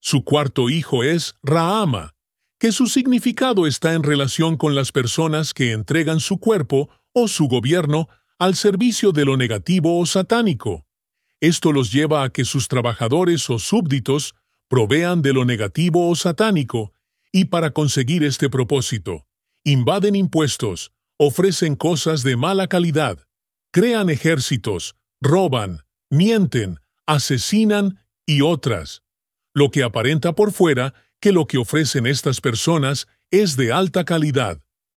Su cuarto hijo es Rahama, que su significado está en relación con las personas que entregan su cuerpo o su gobierno al servicio de lo negativo o satánico. Esto los lleva a que sus trabajadores o súbditos provean de lo negativo o satánico, y para conseguir este propósito, invaden impuestos, ofrecen cosas de mala calidad, crean ejércitos, roban, mienten, asesinan y otras, lo que aparenta por fuera que lo que ofrecen estas personas es de alta calidad.